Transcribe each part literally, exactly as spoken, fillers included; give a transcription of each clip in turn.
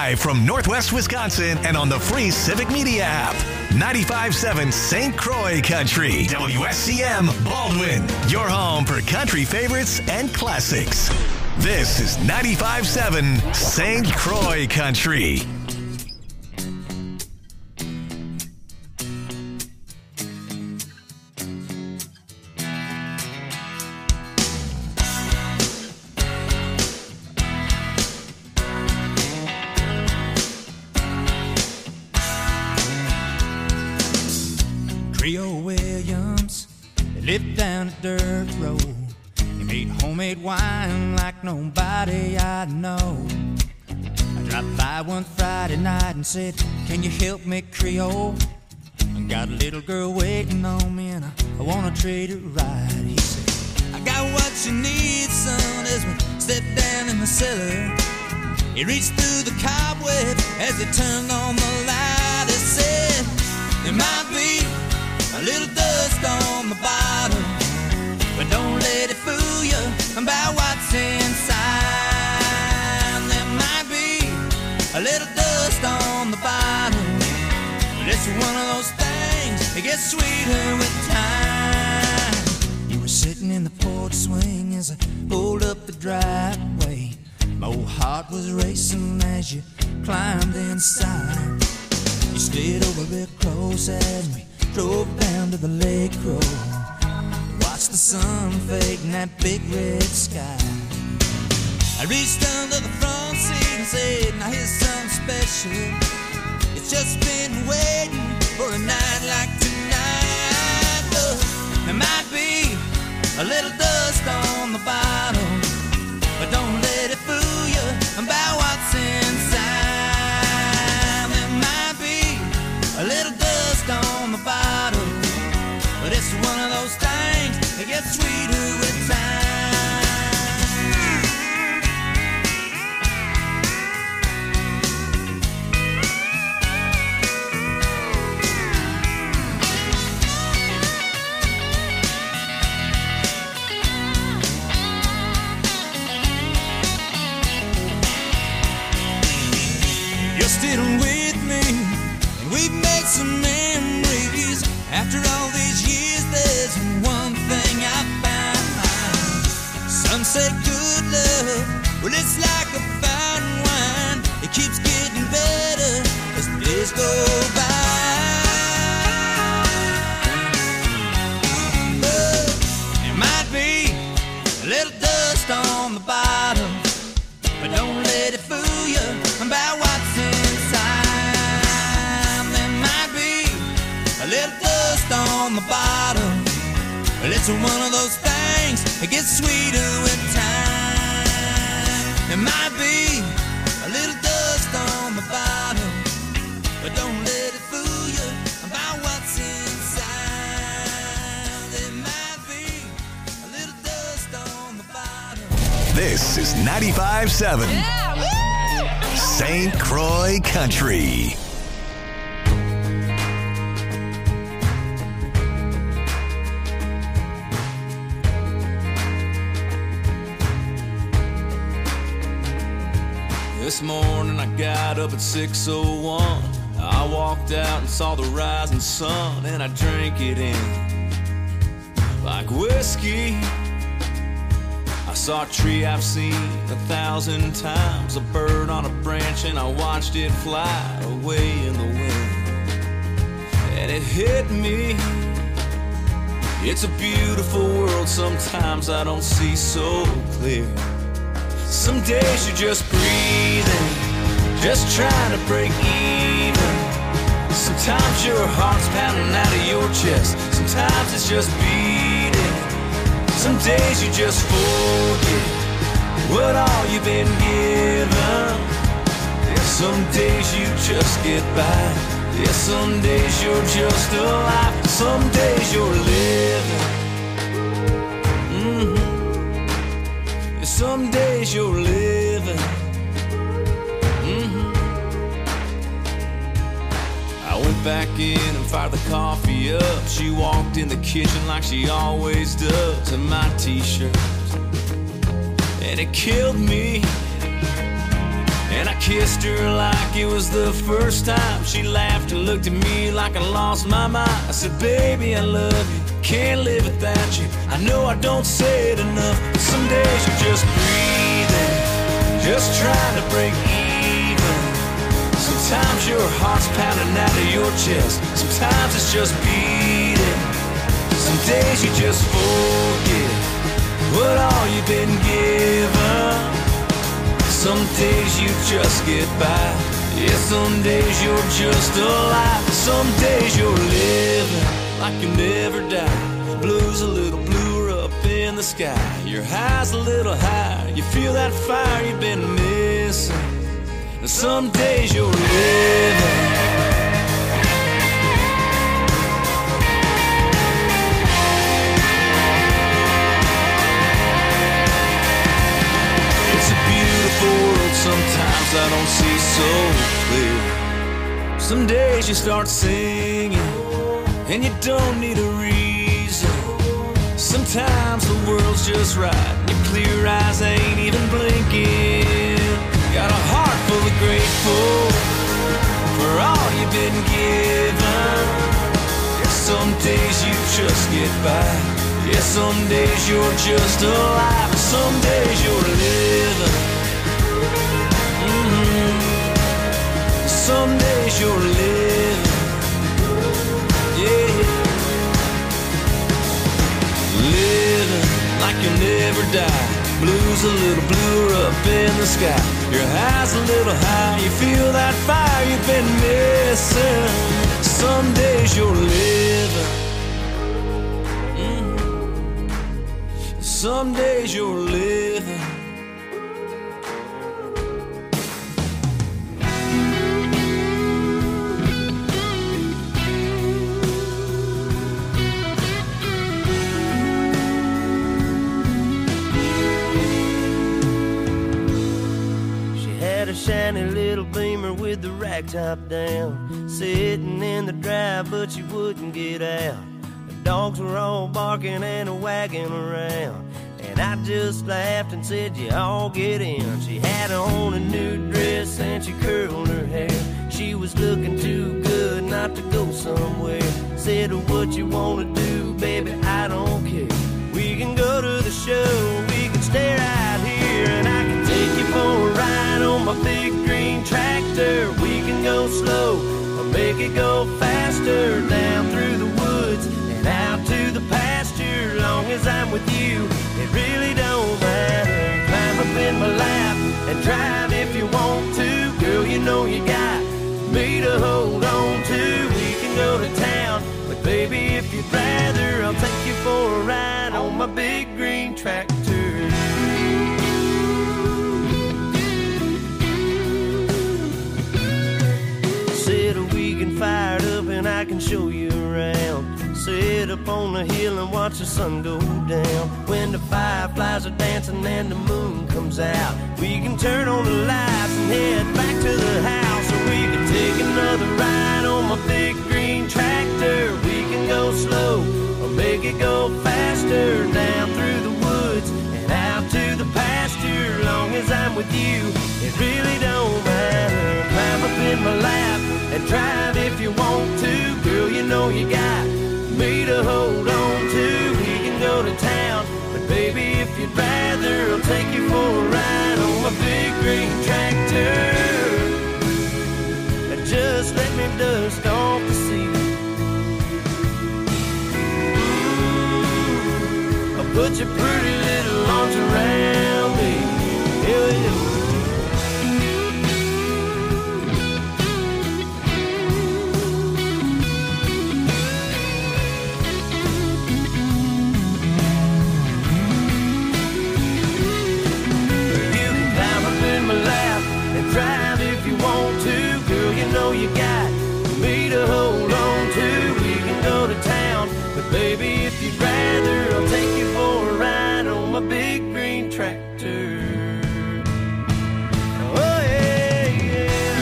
Live from Northwest Wisconsin and on the free Civic Media app. ninety-five point seven Saint Croix Country. W S C M Baldwin. Your home for country favorites and classics. This is ninety-five point seven Saint Croix Country. Creole Williams, they lived down a dirt road. He made homemade wine like nobody I know. I dropped by one Friday night and said, can you help me, Creole? I got a little girl waiting on me and I, I wanna treat her right. He said, I got what you need, son, as we stepped down in the cellar. He reached through the cobweb as he turned on the light. He said, there might be a little dust on the bottom, but don't let it fool you about what's inside. There might be a little dust on the bottom, but it's one of those things that gets sweeter with time. You were sitting in the porch swing as I pulled up the driveway. My old heart was racing as you climbed inside. You stayed over real close as we drove down to the lake road. Watched the sun fade in that big red sky. I reached under the front seat and said, now here's something special. It's just been waiting for a night like tonight. Look, there might be a little dust on the bottom, but don't let it fool you about what's inside. There might be a little dust on the bottom, but it's one of those things that gets sweeter with time. You're still with me, and we've made some memories. After all these years, there's one thing I found. Some say good love, well, it's like a fine wine. It keeps getting better as the days go by. But there might be a little dust on the bottom, but don't let it fool you about what's inside. There might be a little dust on the bottom, but it's one of those things that gets sweeter with time. There might be a little dust on the bottom, but don't let it fool you about what's inside. There might be a little dust on the bottom. This is ninety-five point seven Saint Croix Country. This morning I got up at six oh one. I walked out and saw the rising sun, and I drank it in like whiskey. I saw a tree I've seen a thousand times, a bird on a branch, and I watched it fly away in the wind. And it hit me, it's a beautiful world, sometimes I don't see so clear. Some days you're just breathing, just trying to break even. Sometimes your heart's pounding out of your chest, sometimes it's just beating. Some days you just forget what all you've been given. Yeah, some days you just get by. Yeah, some days you're just alive. Some days you're living. Mm-hmm. Yeah, some days you're living. Mm-hmm. I went back in and fired the coffee up. She walked in the kitchen like she always does, in my t-shirt, and it killed me. And I kissed her like it was the first time. She laughed and looked at me like I lost my mind. I said, baby, I love you, can't live without you. I know I don't say it enough, but some days you're just breathing, just trying to break even. Sometimes your heart's pounding out of your chest, sometimes it's just beating. Some days you just forget what all you've been given. Some days you just get by. Yeah, some days you're just alive. Some days you're living like you never die. Blue's a little bluer up in the sky. Your high's a little higher. You feel that fire you've been missing. And some days you're living. World sometimes I don't see so clear. Some days you start singing and you don't need a reason. Sometimes the world's just right, your clear eyes ain't even blinking. Got a heart full of grateful for all you've been given. Yeah, some days you just get by. Yeah, some days you're just alive. Some days you're living. Some days you're living, yeah, living like you'll never die. Blue's a little bluer up in the sky. Your high's a little high. You feel that fire you've been missing. Some days you're living, mm-hmm. Some days you're living. Shiny little Beamer with the rag top down, sitting in the drive but she wouldn't get out. The dogs were all barking and wagging around, and I just laughed and said, you all get in. She had on a new dress and she curled her hair. She was looking too good not to go somewhere. Said, what you wanna do, baby, I don't care. We can go to the show, we can stay right here, and I can take you for a ride on my big green tractor. We can go slow or make it go faster, down through the woods and out to the pasture. Long as I'm with you, it really don't matter. Climb up in my lap and drive if you want to. Girl, you know you got me to hold on to. We can go to town, but baby, if you'd rather, I'll take you for a ride on my big green tractor. Fired up and I can show you around. Sit up on the hill and watch the sun go down. When the fireflies are dancing and the moon comes out, we can turn on the lights and head back to the house. Or we can take another ride on my big green tractor. We can go slow or make it go faster, down through the woods and out to the pasture. Long as I'm with you, it really don't matter. Climb up in my lap and drive if you want to. Girl, you know you got me to hold on to. We can go to town, but baby, if you'd rather, I'll take you for a ride on my big green tractor. Just let me dust off the seat. I'll put your pretty little arms around me. Hell yeah. Drive if you want to, girl, you know you got me to hold on to. We can go to town, but baby, if you'd rather, I'll take you for a ride on my big green tractor. Oh yeah, yeah.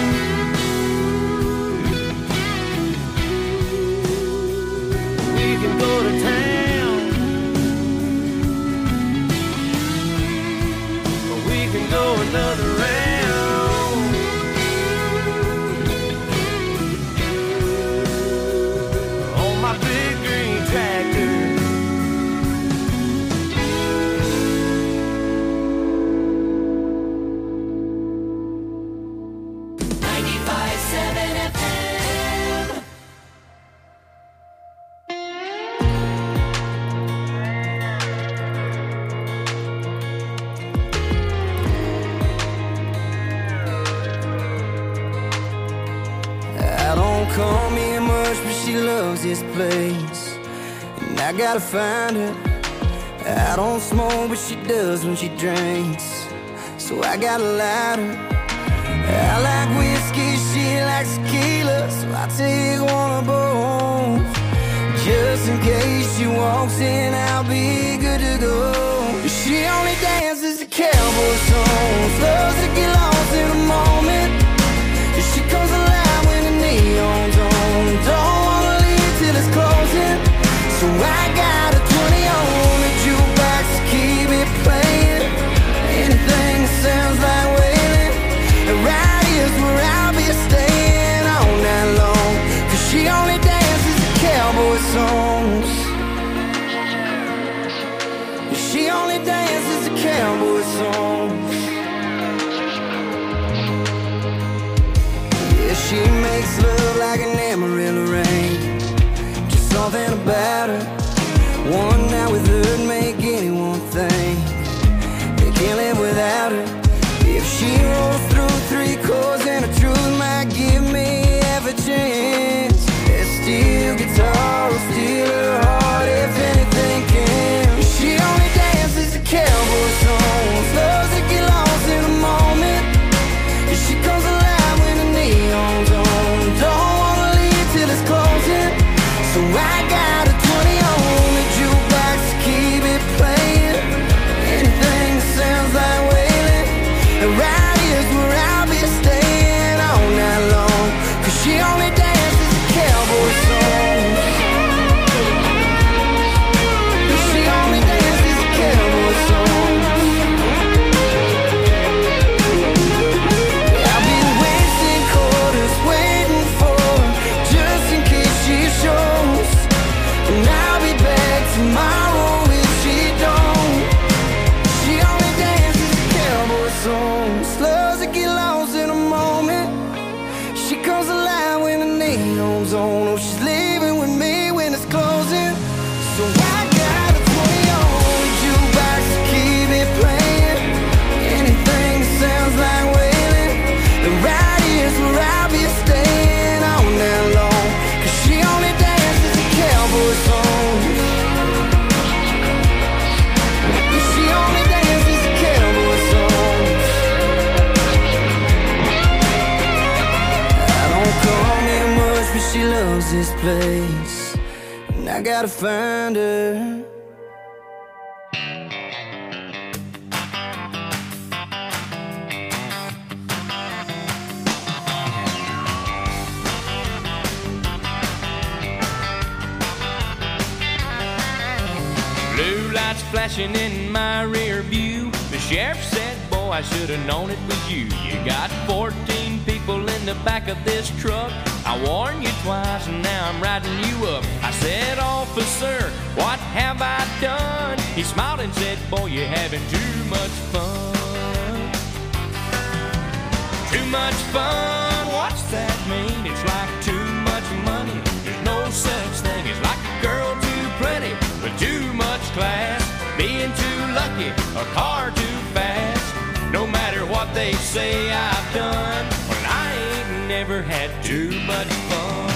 We can go to town, or we can go another round. call me a much, but she loves this place. And I gotta find her. I don't smoke, but she does when she drinks. So I got a lighter. I like whiskey, she likes tequila, so I take one of both. Just in case she walks in, I'll be good to go. She only dances to cowboy songs, loves to get lost in a moment. She comes alive when the neon's on, don't wanna leave till it's closing. So I got a twenty on the jukebox to keep it playing. Anything that sounds like wailing, right here's where I'll be staying all night long. Cause she only dances to cowboy songs. She only dances to cowboy songs. Yeah, she makes love like an Amarillo rain. Just something about her. One night with her'd make anyone think they can't live without her. If she rolls through three chords and the truth might give me half a chance, that steel guitar will steal her heart if anything can. She only dances to cowboy songs, loves to get lost in a moment. She comes alive when the neon's on, don't wanna leave till it's closing. So I got a twenty on the jukebox to keep it playing. Anything that sounds like wailing, and right here's where I'll be staying all night long. Cause she only dances to cowboy songs. She only dances to cowboy songs. I've been wasting quarters waiting for her, just in case she shows. And I'll be back tomorrow if she don't. She only dances to cowboy songs, loves to get lost in a moment. She comes alive when the neon's on. Oh, she's leaving with me when it's closing. So I got a twenty on the jukebox to keep it playing. Anything that sounds like wailing, the right here's where I'll be staying all night long. Cause she only dances to cowboy songs. She only dances to cowboy songs. I don't call me much, but she loves this place. And I gotta find her. Blue lights flashing in my rear view. The sheriff said, boy, I should have known it was you. You got fourteen people in the back of this truck. I warned you twice and now I'm riding you up. I said, officer, what have I done? He smiled and said, boy, you're having too much fun. Too much fun, what's that mean? It's like too much money. There's no such thing as like a girl too pretty with too much class, being too lucky, a car too fast. No matter what they say I've done, well, I ain't never had too much fun.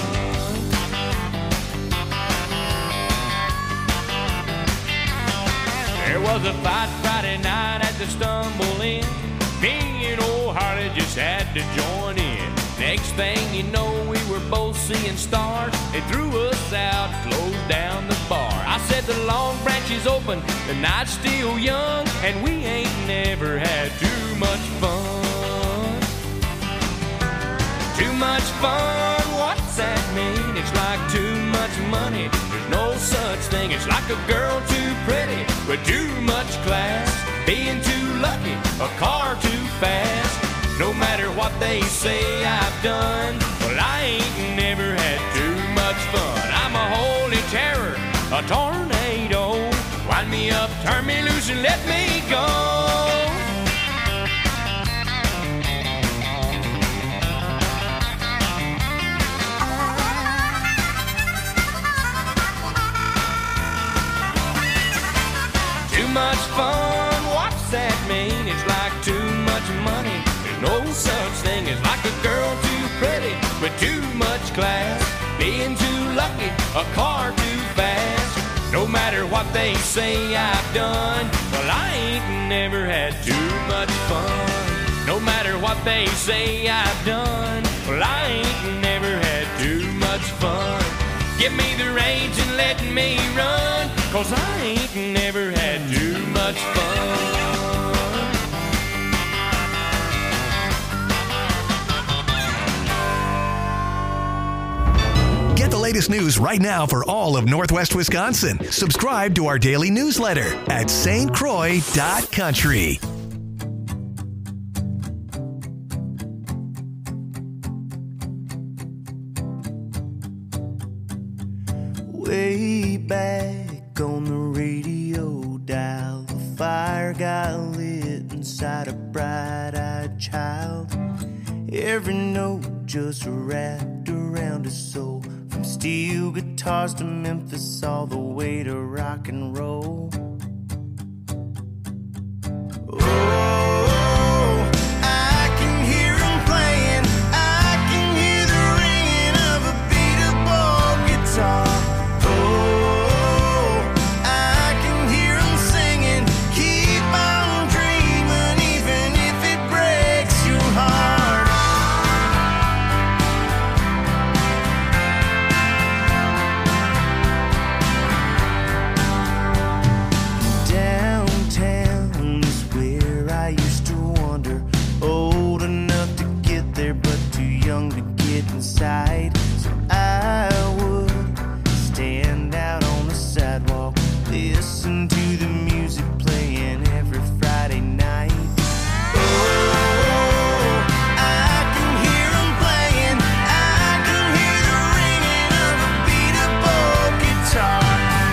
There was a fight Friday night at the Stumble Inn. Me and old Harley just had to join in. Next thing you know, we were both seeing stars. They threw us out, closed down the bar. I said the Long Branch is open, the night's still young, and we ain't never had too much fun. Too much fun, what's that mean? It's like too much money. There's no such thing. It's like a girl too pretty with too much class, being too lucky, a car too fast. No matter what they say I've done, well, I ain't never had too much fun. I'm a holy terror, a tornado. Wind me up, turn me loose, and let me go. Too much fun, what's that mean? It's like too much money. There's no such thing as like a girl too pretty with too much class, they say I've done. Well, I ain't never had too much fun. No matter what they say I've done. Well, I ain't never had too much fun. Give me the reins and let me run, 'cause I ain't never had too much fun. Get the latest news right now for all of Northwest Wisconsin. Subscribe to our daily newsletter at S T Croix dot country. Way back on the radio dial, the fire got lit inside a bright-eyed child. Every note just wrapped around his soul, from steel guitars to Memphis, all the way to rock and roll. Oh, I can hear him playing, I can hear the ringing of a beat-up guitar. Inside, so I would stand out on the sidewalk, listen to the music playing every Friday night. Oh, I can hear them playing, I can hear the ringing of a beat-up old guitar.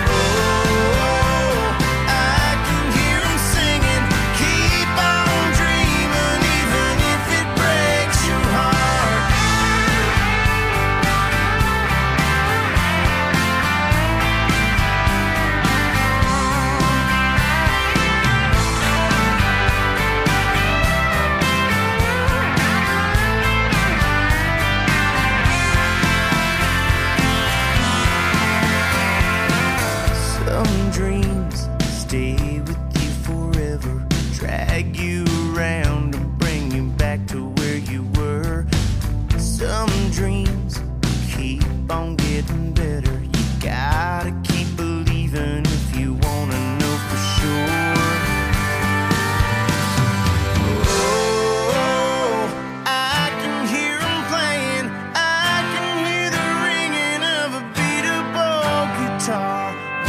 Oh, I can hear them singing, keep on dreaming, even if it breaks your heart. Some dreams stay with you forever, drag you around and bring you back to where you were. Some dreams keep on getting better. You gotta keep believing if you wanna know for sure. Oh, I can hear them playing, I can hear the ringing of a beat-up old guitar.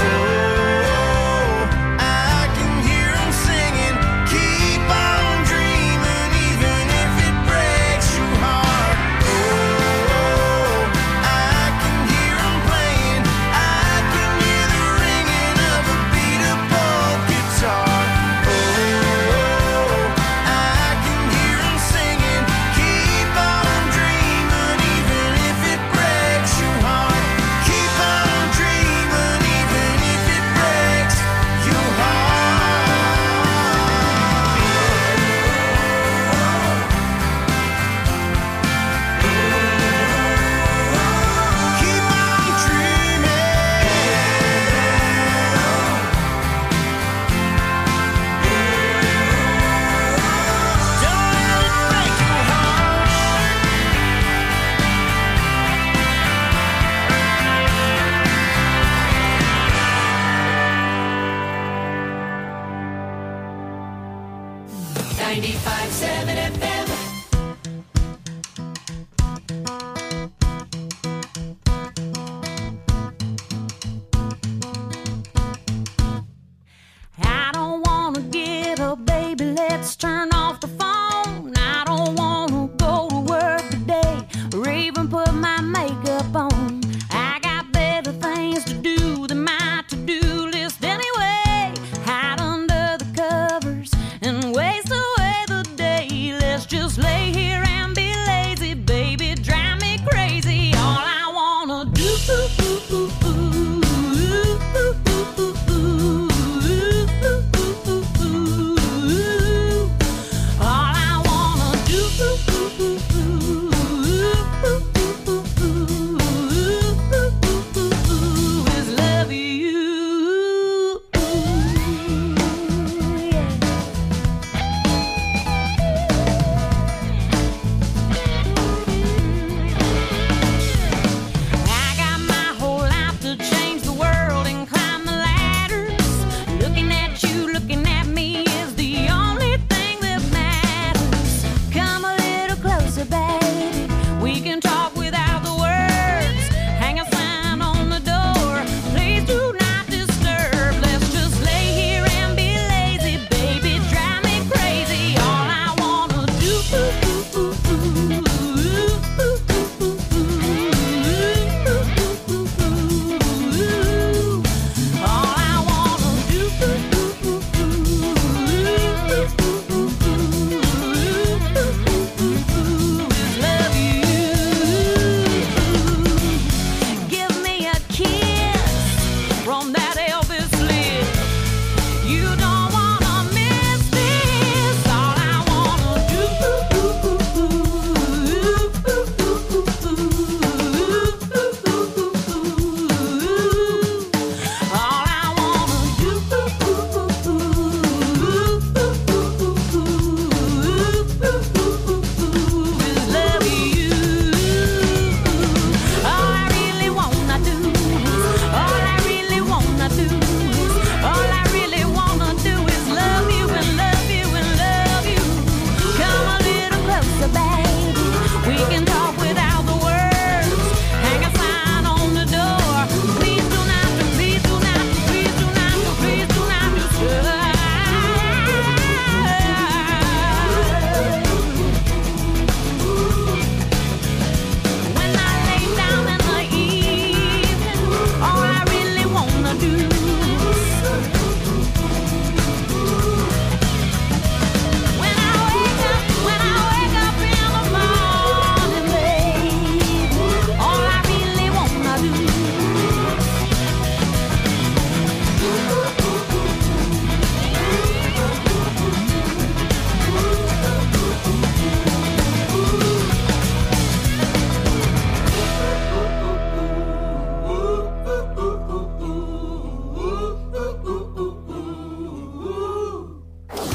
ninety-five seven F M. I don't wanna get up, baby, let's turn off the phone. I don't wanna go to work today or even put my makeup on. I got better things to do than my to-do list anyway. Hide under the covers and waste away the day. Let's just lay here and be lazy, baby, drive me crazy. All I wanna do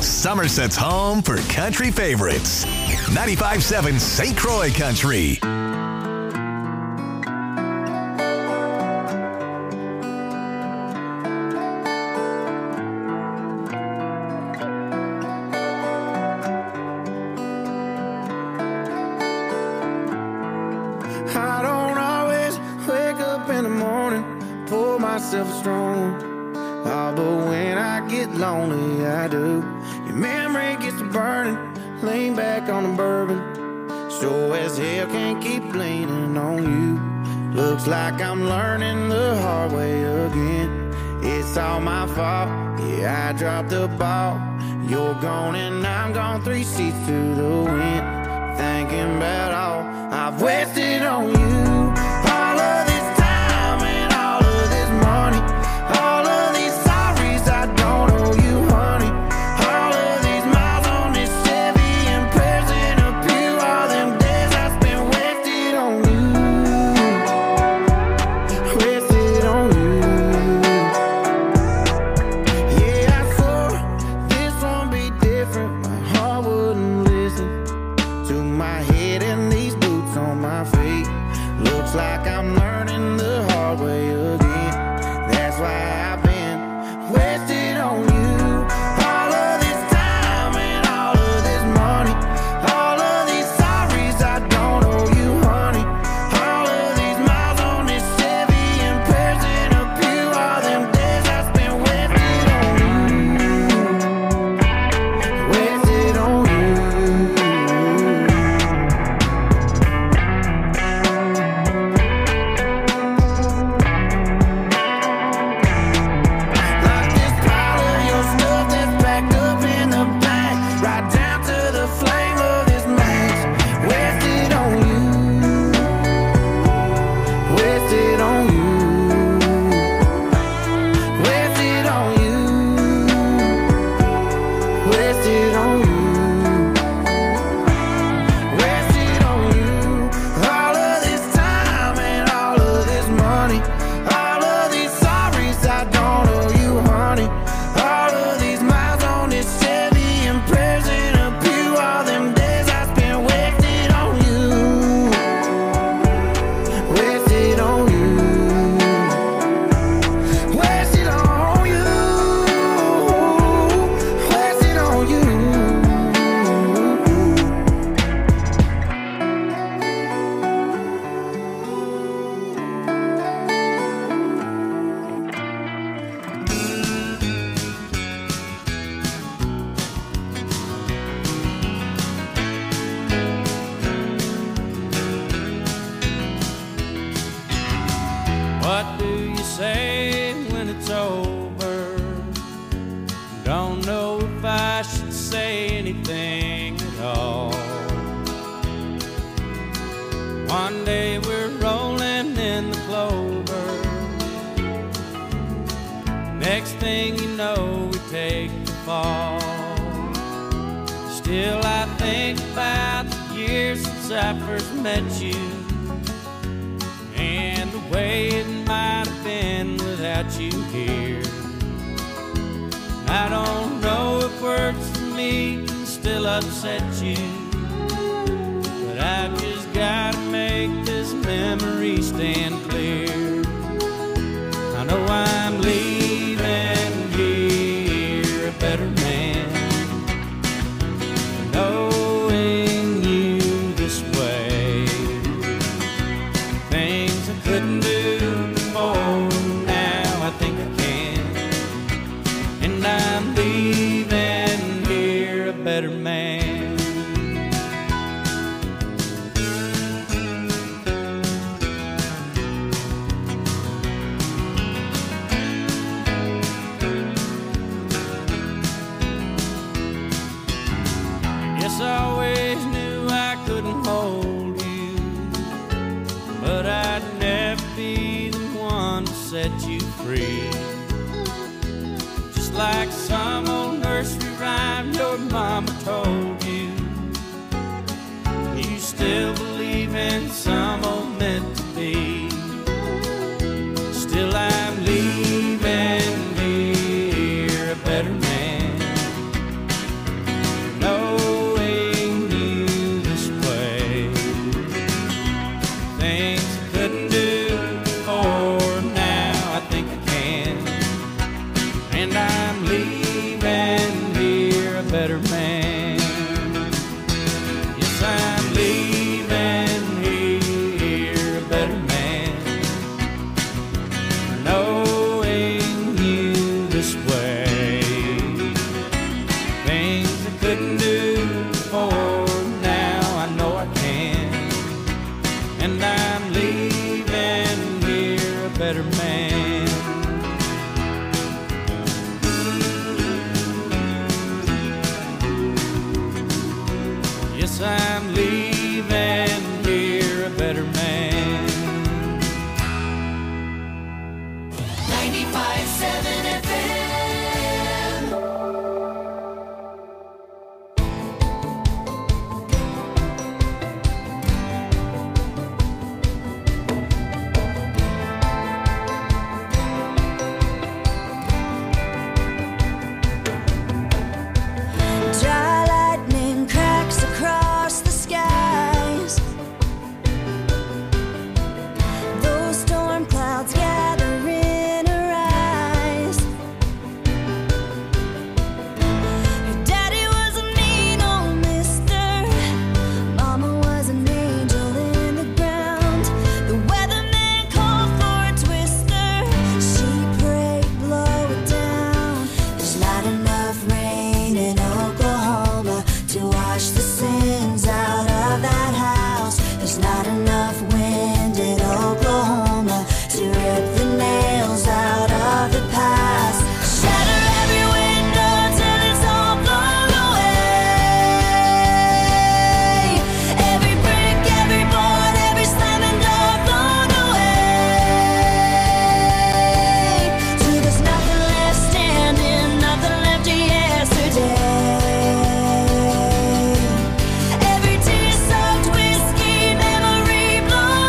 Somerset's home for country favorites. ninety-five seven Saint Croix Country. I don't always wake up in the morning, pour myself a strong. Oh, but when I get lonely, I do. Your memory gets to burning, lean back on the bourbon. Sure as hell can't keep leaning on you. Looks like I'm learning the hard way again. It's all my fault, yeah, I dropped the ball. You're gone and I'm gone, three seats to the wind. Thinking about all I've wasted on you. All of this time and all of this money. All of these sorries I don't owe you, honey. All of these miles on this Chevy and prayers in a pew. All them days I spent wasted on you. Wasted on you. Yeah, I swore this won't be different. My heart wouldn't listen to my head and these boots on my feet. Looks like I'm learning the hard way again. That's why I've been wasted on you. All of this time and all of this money. All of these sorries I don't owe you, honey. All of these miles on this Chevy and prayers in a pew. All them days I spent wasted on you. Wasted on you. Like this pile of your stuff that's packed up in the back, right down to the flame of this match. Wasted on you. Wasted on you. Wasted on you. Wasted on you. Wasted on you. All of this time and all of this money. All of these sorries I don't owe you, honey. All of these miles on this Chevy and prayers in a pew. All them days I spent wasted on you. Wasted on you. Wasted on you. Wasted on you. What do you say when it's over? Don't know if I should say anything at all. One day we're rolling in the clover. Next thing you know, we take the fall. Still I think about the years since I first met you, and the way it might have been without you here. I don't know if words for me can still upset you, but I've just gotta make this memory stand clear. I know I'm leaving here a better man, knowing you this way. Things I couldn't do before, now I think I can. And I'm leaving here a better man. Yes, I always knew I couldn't hold you, but I'd never be the one to set you free. Just like some old nursery rhyme your mama told you, you still believe in some old meant to be. Still I'm leaving here a better man, things I couldn't do before. Now I know I can, and I'm leaving here a better man. Yes, I'm leaving here a better man. ninety-five point seven F M. Dry lightning cracks across the skies. Those storm clouds gather in her eyes. Your daddy was a mean old mister. Mama was an angel in the ground. The weatherman called for a twister. She prayed, blow it down. There's not enough rain in Oklahoma to wash the sins out of that house. There's not enough wind in Oklahoma to rip the nails out of the past. Shatter every window till it's all blown away. Every brick, every board, every slamming door blown away. Till there's nothing left standing, nothing left of yesterday. Every tear-soaked whiskey memory blown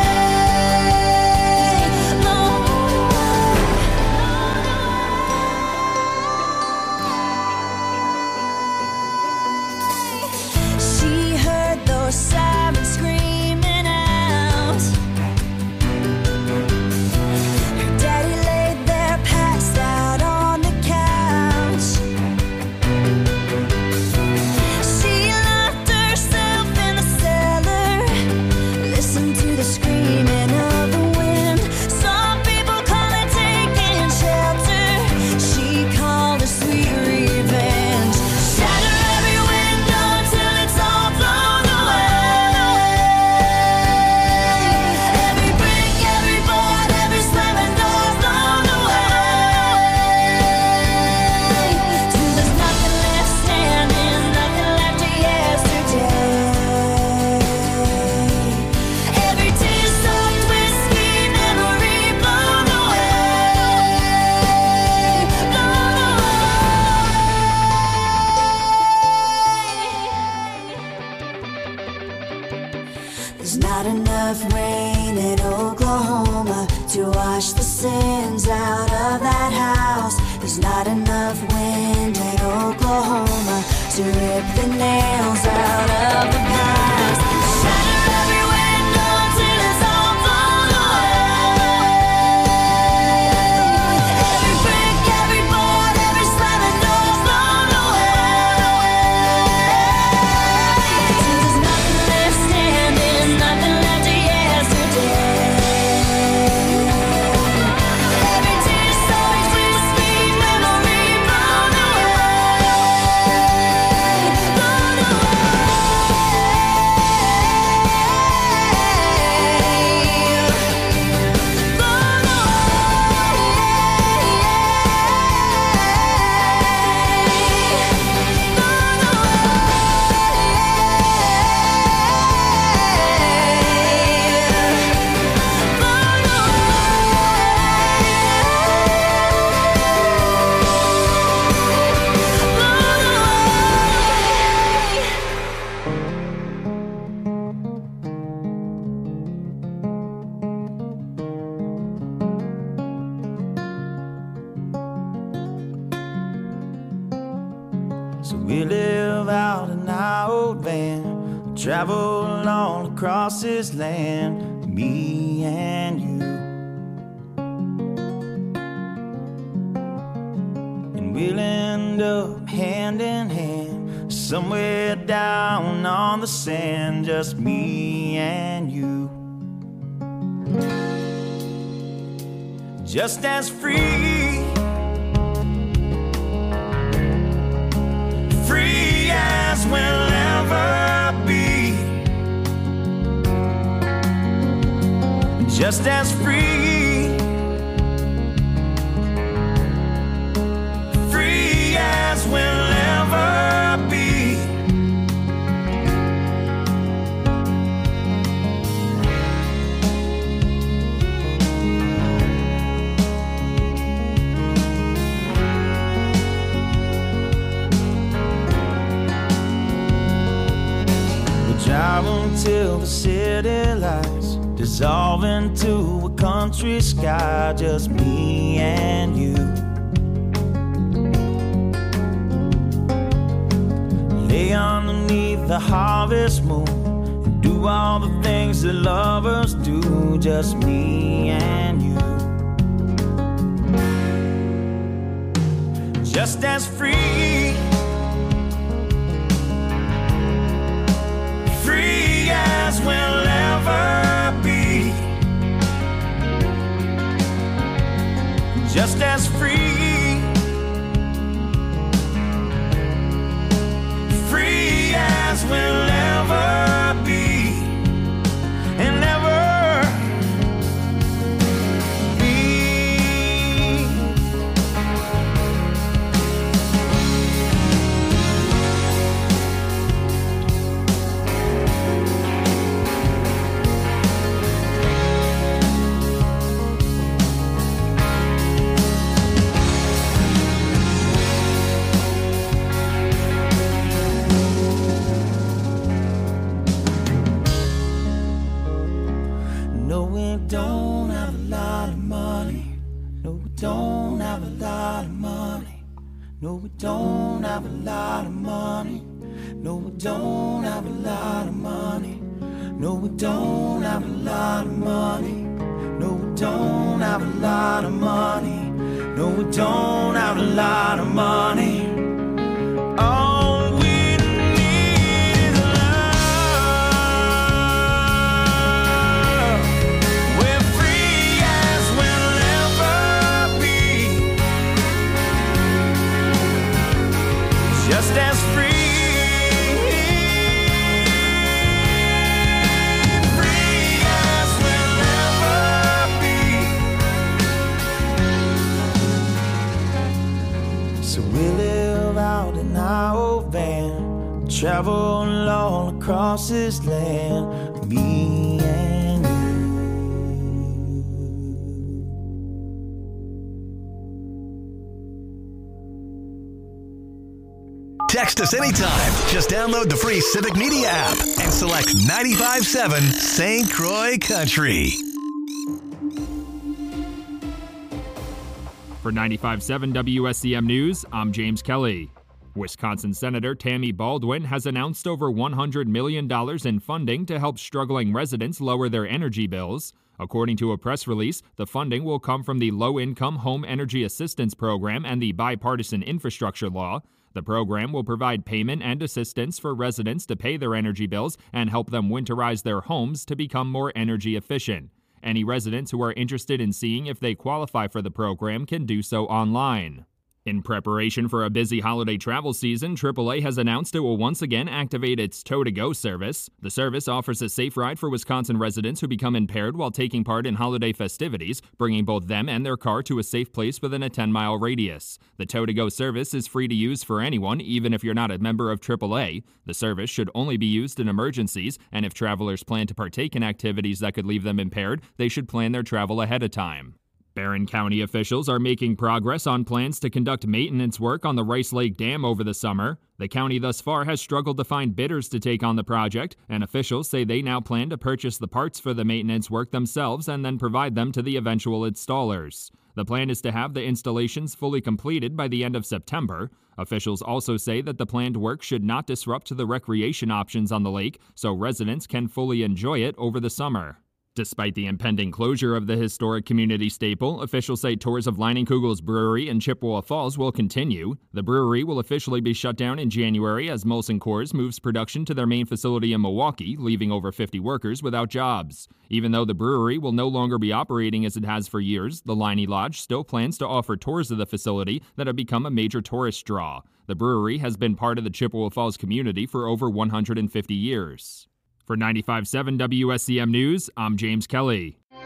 away, blown away. She heard those sirens screaming out. Her daddy laid there passed out on the couch. She locked herself in the cellar, listened to the screaming of the wind. Some people call it taking shelter. She called it sweet revenge. Shatter every window till it's all blown away. Every brick, every board, every slamming door blown away. Till there's nothing left standing, nothing left of yesterday. Every tear-soaked whiskey memory blown away, blown away. There's not enough rain in Oklahoma to wash the sins out of that house. There's not enough wind in Oklahoma to rip the nails out of the past. Shatter every window till it's all blown away. Every brick, every board, every slamming door blown away. Till there's nothing left standing, nothing left of yesterday. Every tear-soaked whiskey memory blown away, blown So we live out in our old van, travel all across this land, me and you. And we'll end up hand in hand, somewhere down on the sand, just me and you. Just as free, just as free, free as we'll ever be. We drive until the city lights dissolve into a country sky, just me and you. Lay underneath the harvest moon and do all the things that lovers do, just me and you. Just as free, free as we'll ever be. Just as free, free as we'll ever be, and ever be. No, we don't have a lot of money. No, we don't have a lot of money. No, we don't have a lot of money. No, we don't have a lot of money. No, we don't have a lot of money. No, we don't have a lot of money. No, we don't have a lot of money. All we need is love. We're free as we'll ever be. Just as free. Free as we'll ever be. So we live out in our old van, travel all across this land, me and you. Text us anytime. Just download the free Civic Media app and select ninety-five point seven Saint Croix Country. For ninety-five point seven W S C M News, I'm James Kelly. Wisconsin Senator Tammy Baldwin has announced over one hundred million dollars in funding to help struggling residents lower their energy bills. According to a press release, the funding will come from the Low-Income Home Energy Assistance Program and the Bipartisan Infrastructure Law. The program will provide payment and assistance for residents to pay their energy bills and help them winterize their homes to become more energy efficient. Any residents who are interested in seeing if they qualify for the program can do so online. In preparation for a busy holiday travel season, triple A has announced it will once again activate its Tow to Go service. The service offers a safe ride for Wisconsin residents who become impaired while taking part in holiday festivities, bringing both them and their car to a safe place within a ten-mile radius. The Tow to Go service is free to use for anyone, even if you're not a member of triple A. The service should only be used in emergencies, and if travelers plan to partake in activities that could leave them impaired, they should plan their travel ahead of time. Barron County officials are making progress on plans to conduct maintenance work on the Rice Lake Dam over the summer. The county thus far has struggled to find bidders to take on the project, and officials say they now plan to purchase the parts for the maintenance work themselves and then provide them to the eventual installers. The plan is to have the installations fully completed by the end of September. Officials also say that the planned work should not disrupt the recreation options on the lake, so residents can fully enjoy it over the summer. Despite the impending closure of the historic community staple, officials say tours of Leinenkugel's brewery in Chippewa Falls will continue. The brewery will officially be shut down in January as Molson Coors moves production to their main facility in Milwaukee, leaving over fifty workers without jobs. Even though the brewery will no longer be operating as it has for years, the Leinie Lodge still plans to offer tours of the facility that have become a major tourist draw. The brewery has been part of the Chippewa Falls community for over one hundred fifty years. For ninety-five point seven W S C M News, I'm James Kelly.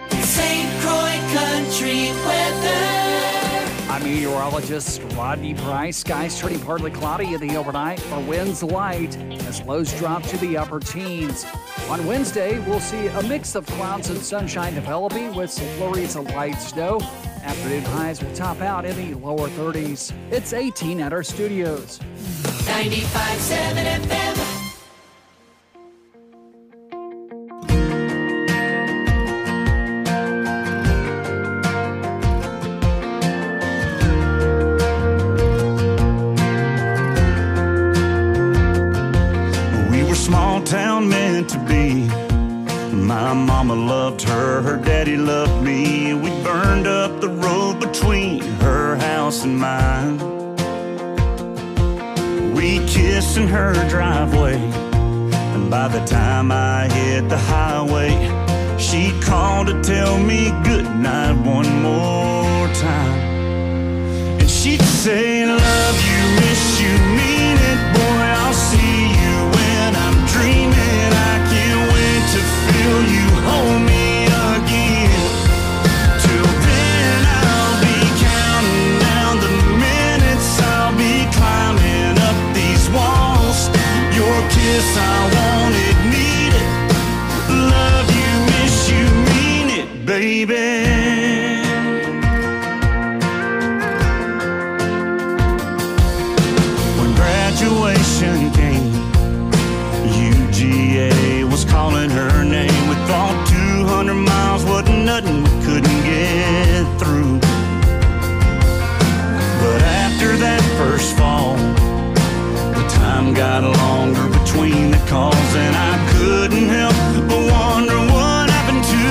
Saint Croix Country weather. I'm meteorologist Rodney Price. Skies turning partly cloudy in the overnight, for winds light as lows drop to the upper teens. On Wednesday, we'll see a mix of clouds and sunshine developing with some flurries of light snow. Afternoon highs will top out in the lower thirties. It's eighteen at our studios. ninety-five point seven F M. Small town meant to be. My mama loved her, her daddy loved me. We burned up the road between her house and mine. We kissed in her driveway, and by the time I hit the highway, she called to tell me goodnight one more time. And she'd say, love you, miss you, mean it, boy, I'll see you when I'm dreaming. I can't wait to feel you hold me again. Till then I'll be counting down the minutes. I'll be climbing up these walls. Your kiss, I want it, need it. Love you, miss you, mean it, baby. Graduation came, U G A was calling her name. We thought two hundred miles wasn't nothing we couldn't get through. But after that first fall, the time got longer between the calls, and I couldn't help but wonder what happened to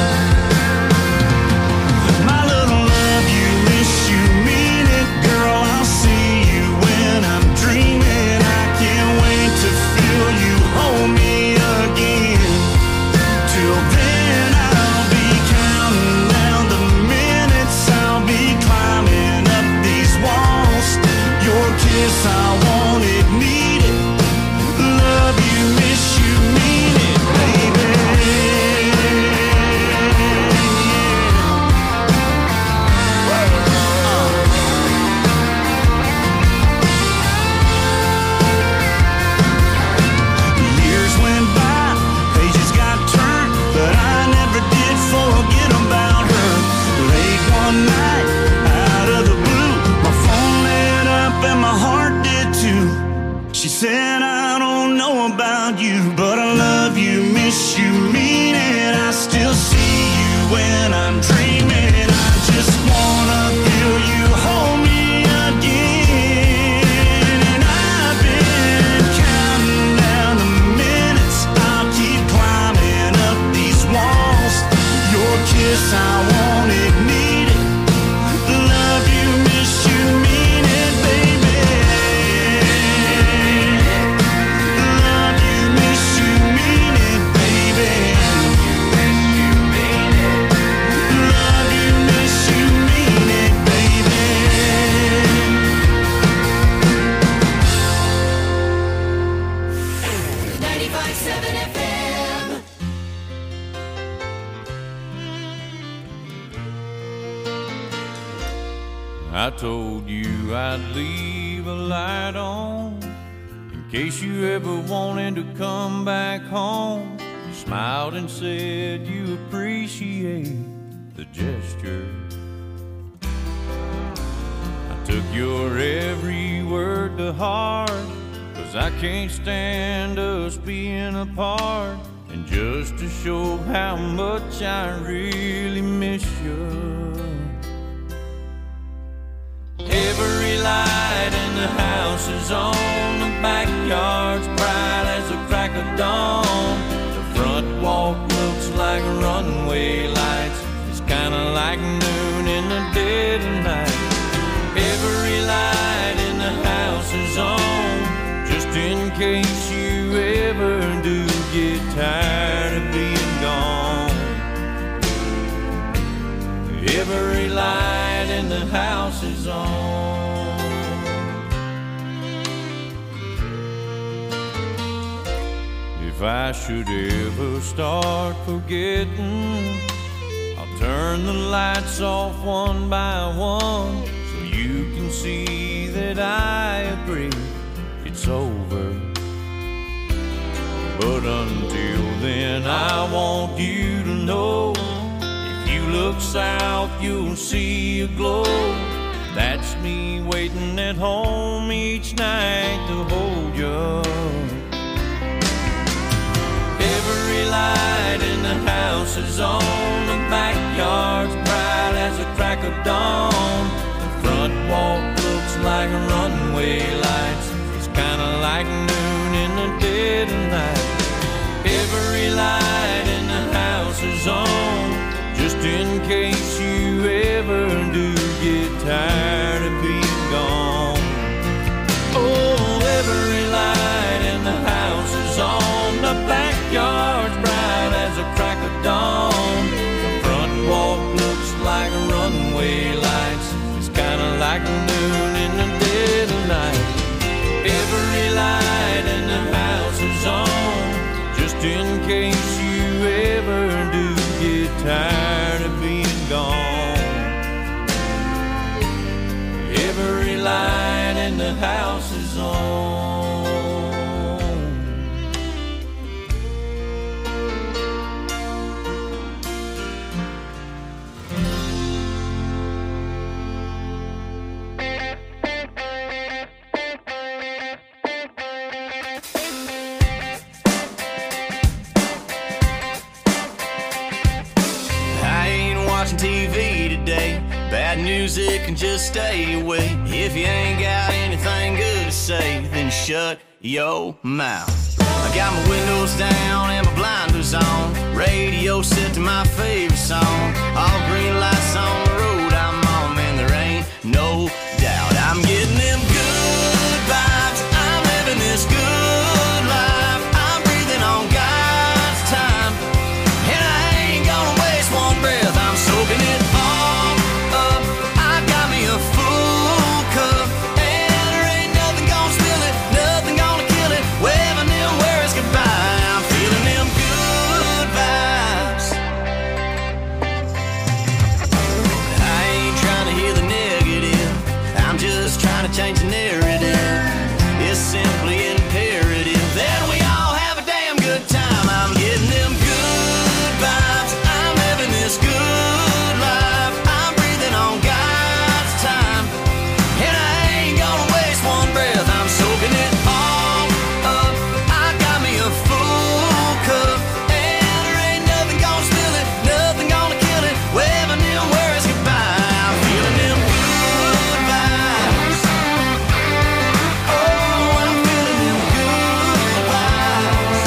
my little love you, miss you, mean it, girl, I'll see you when I'm dreaming. I can't wait to feel you hold me again. Till then I'll be counting down the minutes. I'll be climbing up these walls. Your kiss, I want it, need it. Love you, miss you, mean it, baby. She said, I don't know about you, but I love you, miss you, mean it. I still see you when I'm dreaming. I just wanna feel you hold me again. And I've been counting down the minutes. I'll keep climbing up these walls. Your kiss, I want it, need it. Love you, miss you, mean it, baby. I told you I'd leave a light on in case you ever wanted to come back home. You smiled and said you appreciate the gesture. I took your every word to heart, 'cause I can't stand us being apart. And just to show how much I really miss you, every light in the house is on. The backyard's bright as the crack of dawn. The front walk looks like runway lights. It's kinda like noon in the dead of night. Every light in the house is on, just in case you ever do get tired of being gone. Every light in the house is on. If I should ever start forgetting, Turn the lights off one by one so you can see that I agree it's over. But until then, I want you to know, if you look south, you'll see a glow. That's me waiting at home each night to hold you. Every light in the house is on, the backyard's bright as a crack of dawn. The front walk looks like runway lights, it's kinda like noon in the dead of night. Every light in the house is on, just in case you ever do get tired of being gone. Oh, every light in the house is on, the backyard's bright as a crack of dawn. The front walk looks like runway lights, it's kinda like noon in the dead of night. Every light in the house is on, just in case you ever do get tired of being gone. Every light in the house is on. T V today, bad music and just stay away. If you ain't got anything good to say, then shut your mouth. I got my windows down and my blinders on, radio set to my favorite song. All green lights on the road I'm on, man, there ain't no doubt I'm getting them good vibes. I'm living this good life, I'm breathing on God's time, and I ain't gonna waste one breath. I'm soaking it all up, I got me a full cup, and there ain't nothing gonna spill it, nothing gonna kill it, waving them words goodbye. I'm feeling them good vibes. I ain't trying to hear the negative, I'm just trying to change the narrative. It's simply imperative that we all have a damn good time. I'm getting them good vibes, I'm living this good life, I'm breathing on God's time, and I ain't gonna waste one breath. I'm soaking it all up, I got me a full cup, and there ain't nothing gonna spill it, nothing gonna kill it, waving them words goodbye. I'm feeling them good vibes. Oh, I'm feeling them good vibes.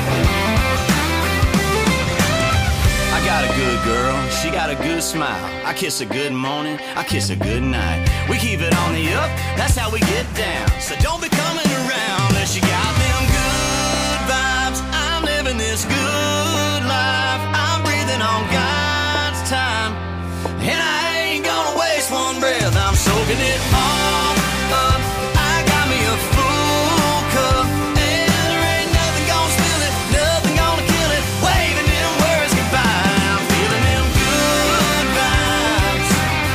I got a good girl, she got a good smile. I kiss a good morning, I kiss a good night. We keep it on the up, that's how we get down. So don't be coming around unless you got them good vibes. I'm living this good life, I'm breathing on God's time, and I ain't gonna waste one breath. I'm soaking it all up, I got me a full cup, and there ain't nothing gonna spill it, nothing gonna kill it, waving them words goodbye. I'm feeling them good vibes,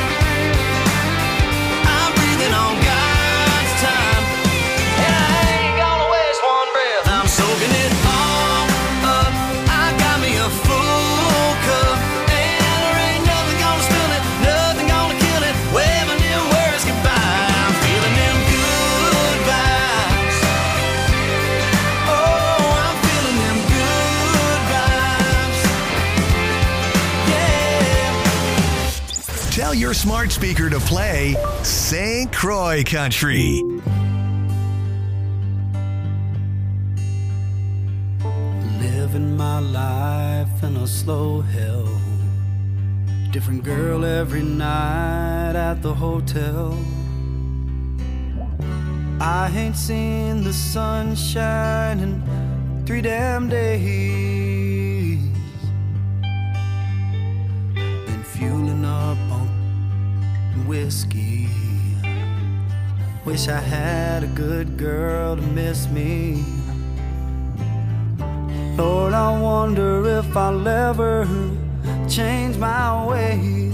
I'm breathing on God's time, and I ain't gonna waste one breath. I'm soaking it all up, I got me a full cup, and there ain't nothing gonna spill it, nothing gonna kill it, waving them words goodbye. I'm feeling them good vibes. Oh, I'm feeling them good vibes. Yeah. Tell your smart speaker to play Saint Croix Country. Living my life in a slow hell. Different girl every night at the hotel. I ain't seen the sunshine in three damn days. Been fueling up on whiskey. Wish I had a good girl to miss me. Lord, I wonder if I'll ever change my ways.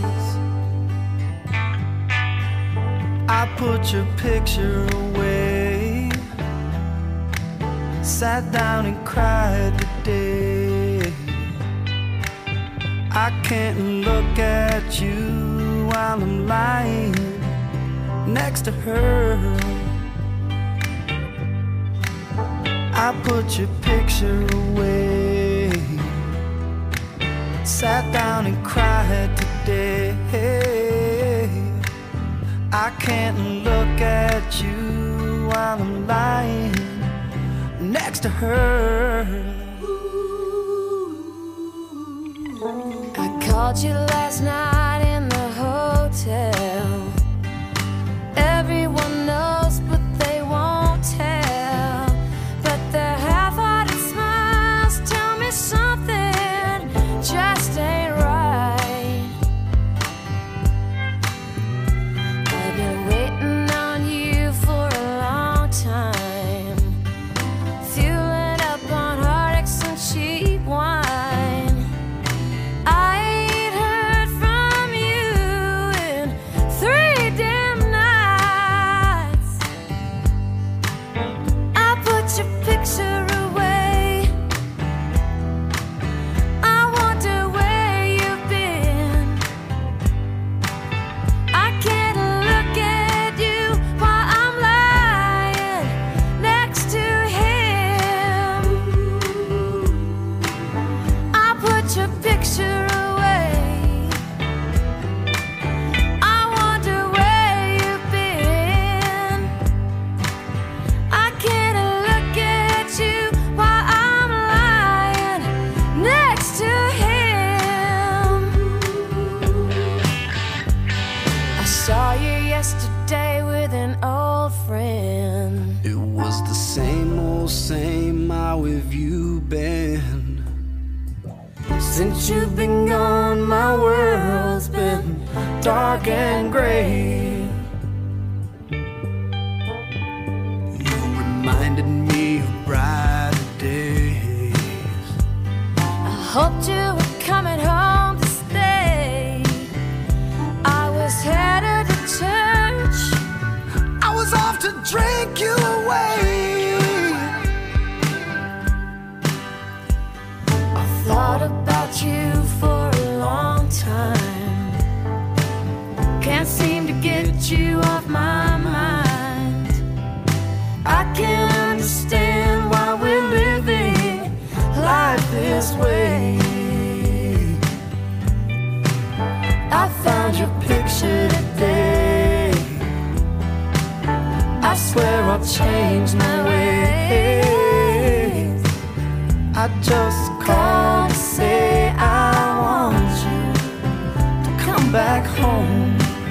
I put your picture away, sat down and cried today. I can't look at you while I'm lying next to her. I put your picture away, sat down and cried today. I can't look at you while I'm lying next to her. I called you last night in the hotel. Everyone knows, but they won't tell. But their half-hearted smiles tell me something just ain't right. I've been waiting on you for a long time, fueling up on heartaches and cheap wine. I ain't heard from you in three damn nights. I put your picture away. I wonder where you've been. I can't look at you while I'm lying next to him. I put your picture away. I wonder where you've been. I can't look at you while I'm lying next to him. I saw you yesterday with an old friend. It was the same old same. How have you been? Since you've been gone, my world's been dark and gray. You reminded me of brighter days. I hoped you were coming home to stay. I was headed to church. I was off to drink you away. I thought about you for a long time. Can't seem to get you off my mind. I can't understand why we're living life this way. I found your picture today. I swear I'll change my ways. I just called to say I want you to come back home.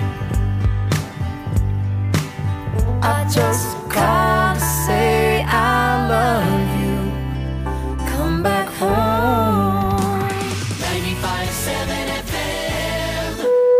I just called to say I love you. Come back home. ninety-five point seven F M.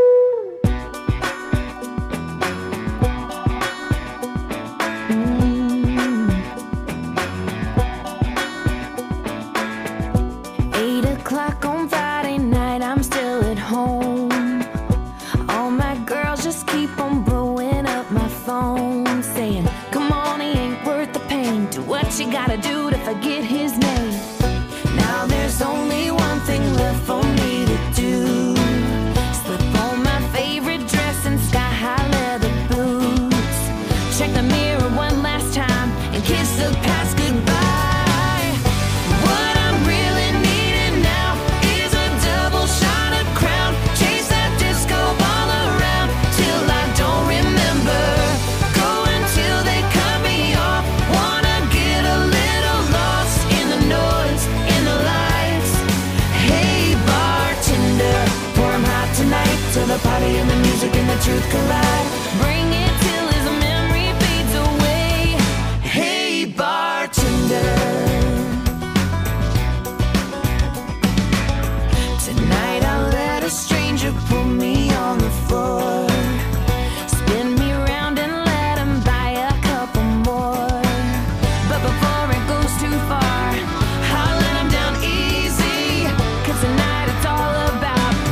Eight o'clock on Friday night, I'm still at home. All my girls just keep on blowing up my phone, saying, come on, he ain't worth the pain. Do what you gotta do to forget his name. Now there's only one thing left for me to do. Slip on my favorite dress and sky-high leather boots. Check the mirror one last time and kiss the past goodbye. What I'm really needing now is a double shot of Crown. Chase that disco ball around till I don't remember. Go until they cut me off. Wanna get a little lost in the noise, in the lights. Hey bartender, pour 'em hot tonight till the party and the music and the truth collide. Bring it till his memory fades away. Hey bartender. Tonight I'll let a stranger pull me on the floor. Spin me around and let him buy a couple more. But before it goes too far, I'll let him down easy. 'Cause tonight it's all about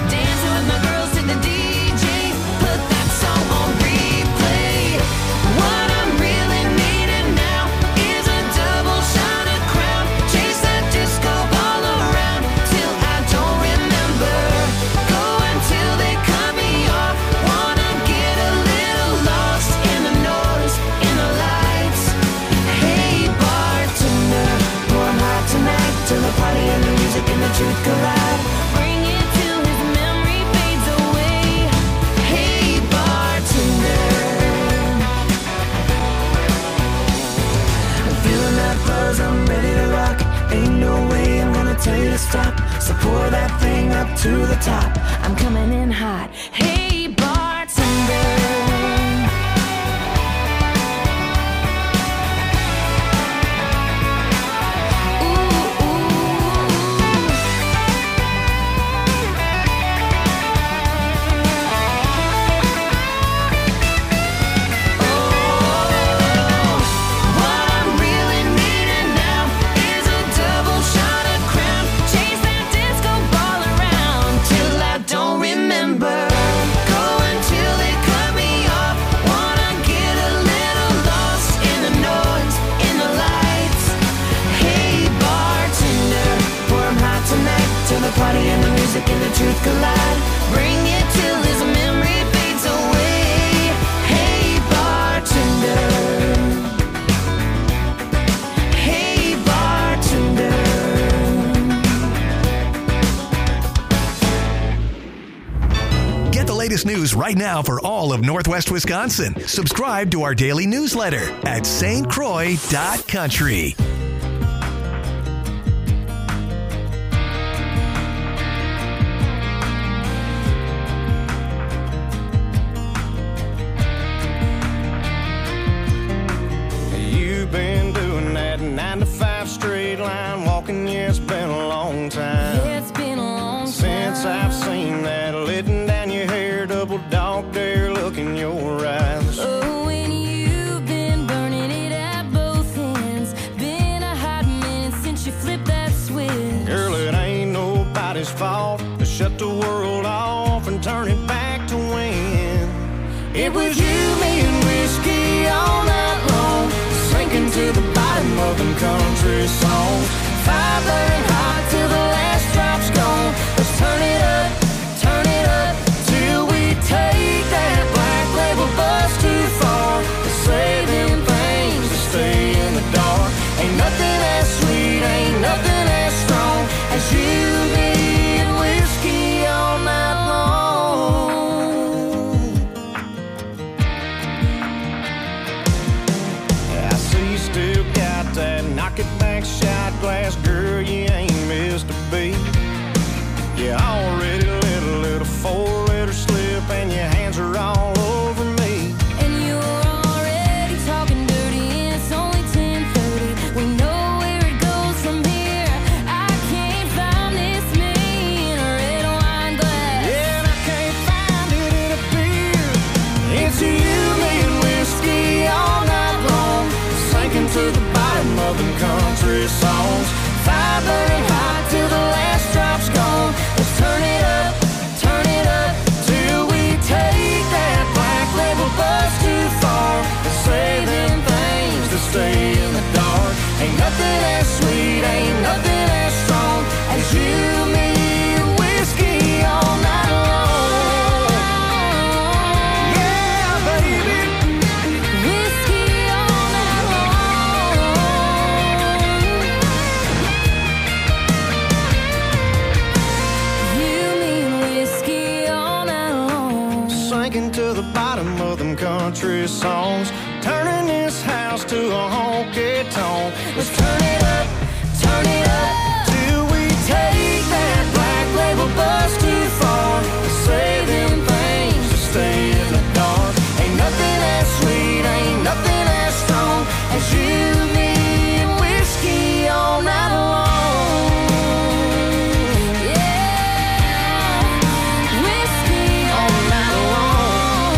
the truth collide. Bring it till his memory fades away. Hey, bartender, I'm feeling that buzz, I'm ready to rock. Ain't no way I'm gonna tell you to stop. So pour that thing up to the top. I'm coming in hot. Hey, bartender. Party and the music and the truth collide. Bring it till his memory fades away. Hey, bartender. Hey, bartender. Get the latest news right now for all of Northwest Wisconsin. Subscribe to our daily newsletter at S T Croix dot country. Nine to five straight line walking, yeah, it's been a long time. Yeah, it's been a long time since I've seen that letting down your hair, double dog dare look in your eyes. Oh, and you've been burning it at both ends. Been a hot minute since you flipped that switch. Girl, it ain't nobody's fault to shut the world off and turn it back to when it was you, me, and whiskey all night long, sinking to the bottom of them country songs. Fire burning hot till the last drop's gone. Let's turn it up, turn it up, till we take that black label bus too far. To say them things to stay in the dark. Ain't nothing as sweet, ain't nothing as strong as you, me, and whiskey all night long. I see you still got that knock it back shot glass, girl, you ain't missed a beat. You already lit a little four-liter slip and your hands are all over me. And you're already talking dirty and it's only ten thirty. We know where it goes from here. I can't find this me in a red wine glass. Yeah, and I can't find it in a beer. It's you, me, and whiskey all night long, sinking to the bottom of them country songs. Fire burning hot till the last drop's gone. Let's turn it up, turn it up, till we take that black label bus too far. To say them things to stay in the dark. Ain't nothing as sweet, ain't nothing as strong as you, me, and whiskey all night long. Yeah, baby. Whiskey all night long. You mean whiskey all night long. Sinking to the bottom of them country songs, turning this house to a honky tonk. Let's turn it up, turn it up, till we take that black label bus too far. To say them things to stay in the dark. Ain't nothing as sweet, ain't nothing as strong as you, me, and whiskey all night long. Yeah, whiskey All night long.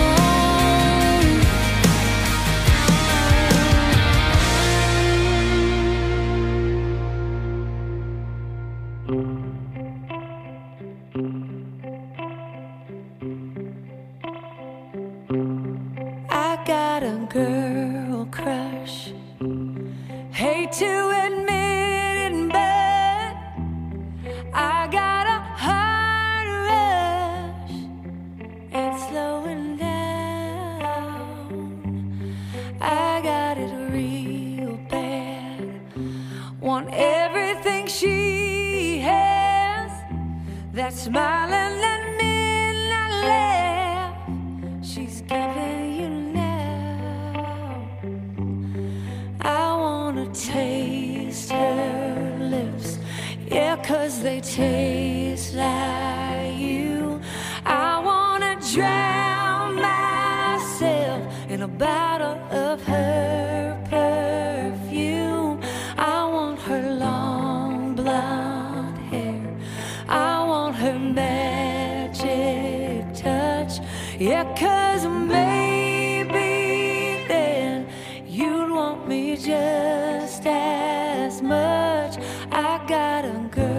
I got a girl crush. Hate to admit it in bed. I got a heart rush. It's slowing down. I got it real bad. Want everything she has. that smile and that midnight laugh she's giving you now. I wanna taste her lips, yeah, 'cause they taste like you. I wanna drown myself in a bottle of her perfume. I want her long blonde hair, I want her magic touch, yeah, 'cause maybe then you'd want me just as much. I got a girl